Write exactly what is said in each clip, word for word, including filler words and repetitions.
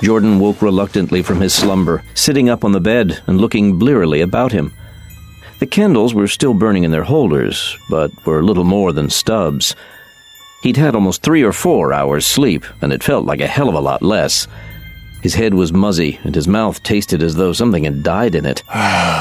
Jordan woke reluctantly from his slumber, sitting up on the bed and looking blearily about him. The candles were still burning in their holders, but were little more than stubs. He'd had almost three or four hours' sleep, and it felt like a hell of a lot less. His head was muzzy, and his mouth tasted as though something had died in it.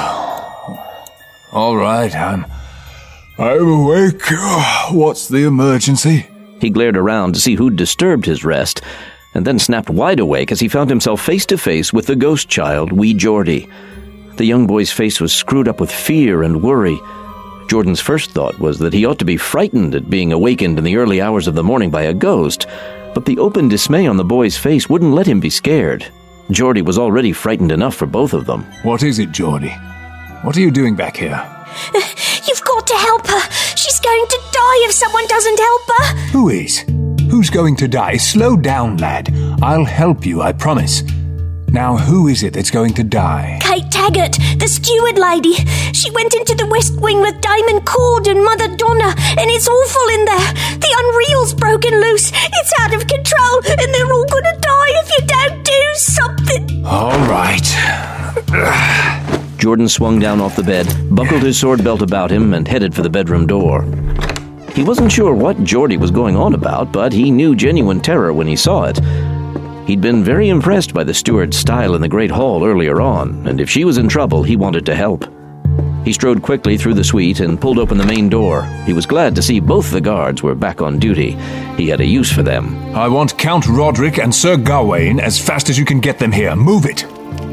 All right, I'm... I'm awake. What's the emergency? He glared around to see who'd disturbed his rest, and then snapped wide awake as he found himself face to face with the ghost child, Wee Geordie. The young boy's face was screwed up with fear and worry. Jordan's first thought was that he ought to be frightened at being awakened in the early hours of the morning by a ghost, but the open dismay on the boy's face wouldn't let him be scared. Geordie was already frightened enough for both of them. What is it, Geordie? What are you doing back here? Uh, you've got to help her. She's going to die if someone doesn't help her. Who is? Who's going to die? Slow down, lad. I'll help you, I promise. Now, who is it that's going to die? Kate Taggart, the steward lady. She went into the West Wing with Damon Cord and Mother Donna, and it's awful in there. The Unreal's broken loose. It's out of control, and they're all going to die if you don't do something. All right. Jordan swung down off the bed, buckled his sword belt about him, and headed for the bedroom door. He wasn't sure what Geordie was going on about, but he knew genuine terror when he saw it. He'd been very impressed by the steward's style in the Great Hall earlier on, and if she was in trouble, he wanted to help. He strode quickly through the suite and pulled open the main door. He was glad to see both the guards were back on duty. He had a use for them. I want Count Roderick and Sir Gawain as fast as you can get them here. Move it!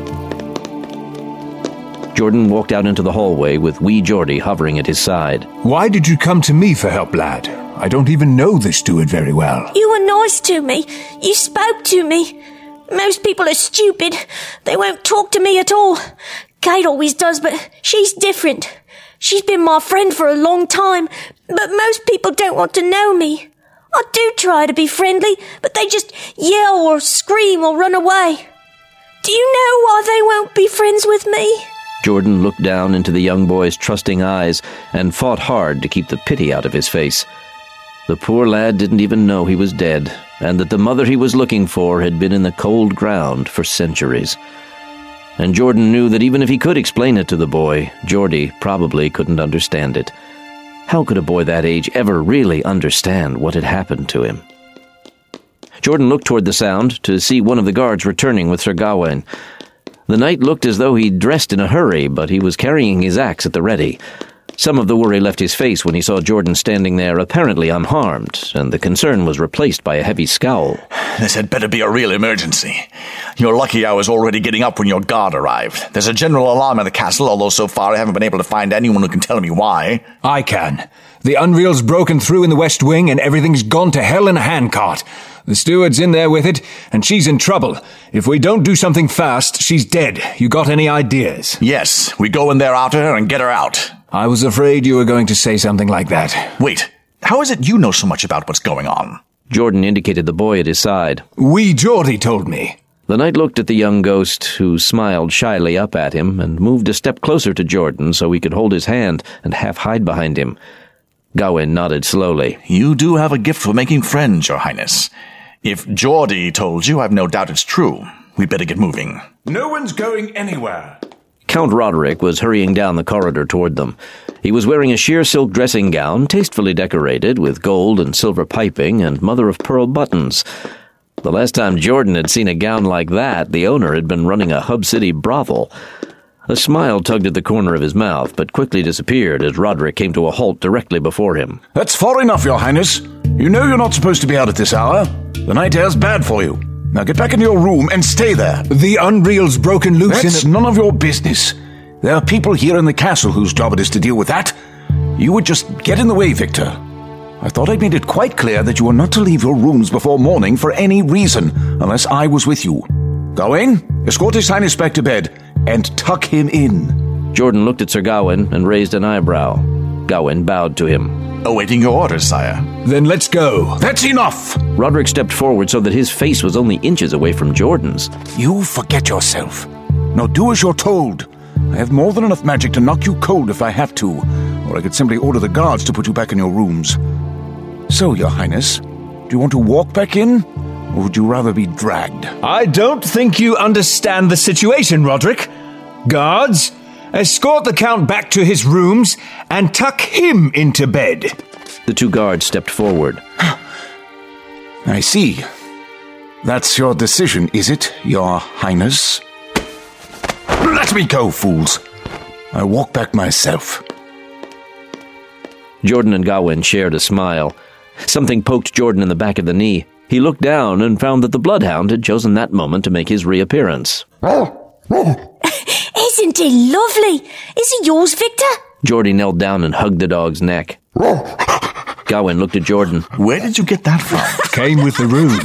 Jordan walked out into the hallway with Wee Geordie hovering at his side. Why did you come to me for help, lad? I don't even know the steward very well. You were nice to me. You spoke to me. Most people are stupid. They won't talk to me at all. Kate always does, but she's different. She's been my friend for a long time, but most people don't want to know me. I do try to be friendly, but they just yell or scream or run away. Do you know why they won't be friends with me? Jordan looked down into the young boy's trusting eyes and fought hard to keep the pity out of his face. The poor lad didn't even know he was dead, and that the mother he was looking for had been in the cold ground for centuries. And Jordan knew that even if he could explain it to the boy, Geordie probably couldn't understand it. How could a boy that age ever really understand what had happened to him? Jordan looked toward the sound to see one of the guards returning with Sir Gawain. The knight looked as though he'd dressed in a hurry, but he was carrying his axe at the ready. Some of the worry left his face when he saw Jordan standing there apparently unharmed, and the concern was replaced by a heavy scowl. This had better be a real emergency. You're lucky I was already getting up when your guard arrived. There's a general alarm in the castle, although so far I haven't been able to find anyone who can tell me why. I can. The Unreal's broken through in the West Wing, and everything's gone to hell in a handcart. The steward's in there with it, and she's in trouble. If we don't do something fast, she's dead. You got any ideas? Yes, we go in there after her and get her out. I was afraid you were going to say something like that. Wait, how is it you know so much about what's going on? Jordan indicated the boy at his side. Wee Geordie told me. The knight looked at the young ghost, who smiled shyly up at him, and moved a step closer to Jordan so he could hold his hand and half hide behind him. Gawain nodded slowly. You do have a gift for making friends, Your Highness. If Geordie told you, I've no doubt it's true. We'd better get moving. No one's going anywhere. Count Roderick was hurrying down the corridor toward them. He was wearing a sheer silk dressing gown, tastefully decorated with gold and silver piping and mother-of-pearl buttons. The last time Jordan had seen a gown like that, the owner had been running a Hub City brothel. A smile tugged at the corner of his mouth, but quickly disappeared as Roderick came to a halt directly before him. That's far enough, Your Highness. You know you're not supposed to be out at this hour. The night air's bad for you. Now get back into your room and stay there. The Unreal's broken loose That's in a... none of your business. There are people here in the castle whose job it is to deal with that. You would just get in the way, Victor. I thought I'd made it quite clear that you were not to leave your rooms before morning for any reason, unless I was with you. Gawain, escort His Highness back to bed, and tuck him in. Jordan looked at Sir Gawain and raised an eyebrow. Gawain bowed to him. Awaiting your orders, sire. Then let's go. That's enough! Roderick stepped forward so that his face was only inches away from Jordan's. You forget yourself. Now do as you're told. I have more than enough magic to knock you cold if I have to, or I could simply order the guards to put you back in your rooms. So, Your Highness, do you want to walk back in, or would you rather be dragged? I don't think you understand the situation, Roderick. Guards, escort the Count back to his rooms and tuck him into bed. The two guards stepped forward. I see. That's your decision, is it, Your Highness? Let me go, fools. I'll walk back myself. Jordan and Gawain shared a smile. Something poked Jordan in the back of the knee. He looked down and found that the Bloodhound had chosen that moment to make his reappearance. Isn't he lovely? Is he yours, Victor? Geordie knelt down and hugged the dog's neck. Gawain looked at Jordan. Where did you get that from? Came with the room.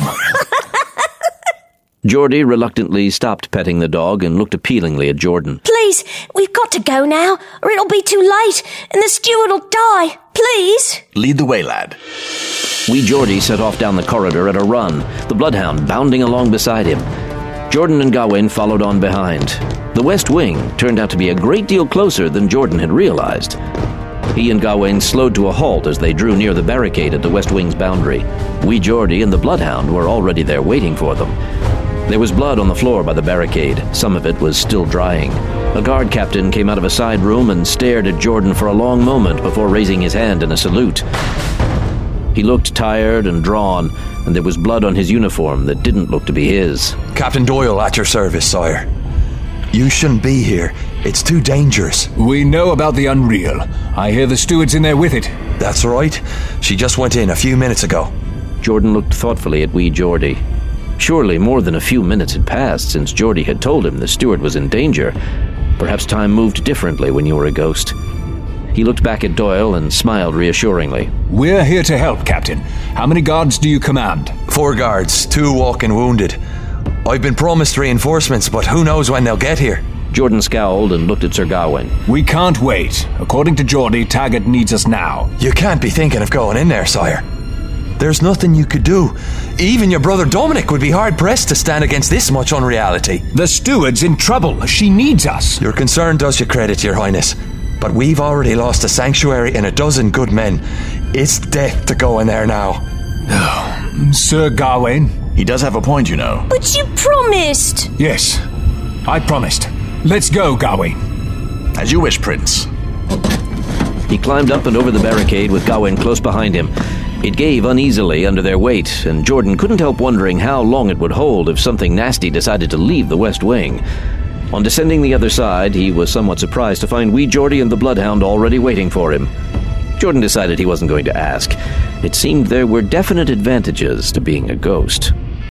Geordie reluctantly stopped petting the dog and looked appealingly at Jordan. Please, we've got to go now, or it'll be too late, and the steward will die. Please. Lead the way, lad. Wee Geordie set off down the corridor at a run, the Bloodhound bounding along beside him. Jordan and Gawain followed on behind. The West Wing turned out to be a great deal closer than Jordan had realized. He and Gawain slowed to a halt as they drew near the barricade at the West Wing's boundary. Wee Geordie and the Bloodhound were already there waiting for them. There was blood on the floor by the barricade. Some of it was still drying. A guard captain came out of a side room and stared at Jordan for a long moment before raising his hand in a salute. He looked tired and drawn, and there was blood on his uniform that didn't look to be his. Captain Doyle at your service, sire. You shouldn't be here. It's too dangerous. We know about the Unreal. I hear the steward's in there with it. That's right. She just went in a few minutes ago. Jordan looked thoughtfully at Wee Geordie. Surely more than a few minutes had passed since Geordie had told him the steward was in danger. Perhaps time moved differently when you were a ghost. He looked back at Doyle and smiled reassuringly. We're here to help, Captain. How many guards do you command? Four guards, two walking wounded. I've been promised reinforcements, but who knows when they'll get here. Jordan scowled and looked at Sir Gawain. We can't wait. According to Geordie, Taggart needs us now. You can't be thinking of going in there, sire. There's nothing you could do. Even your brother Dominic would be hard-pressed to stand against this much unreality. The steward's in trouble. She needs us. Your concern does you credit, Your Highness. But we've already lost a sanctuary and a dozen good men. It's death to go in there now. Sir Gawain? He does have a point, you know. But you promised. Yes, I promised. Let's go, Gawain. As you wish, Prince. He climbed up and over the barricade with Gawain close behind him. It gave uneasily under their weight, and Jordan couldn't help wondering how long it would hold if something nasty decided to leave the West Wing. On descending the other side, he was somewhat surprised to find Wee Geordie and the Bloodhound already waiting for him. Jordan decided he wasn't going to ask. It seemed there were definite advantages to being a ghost.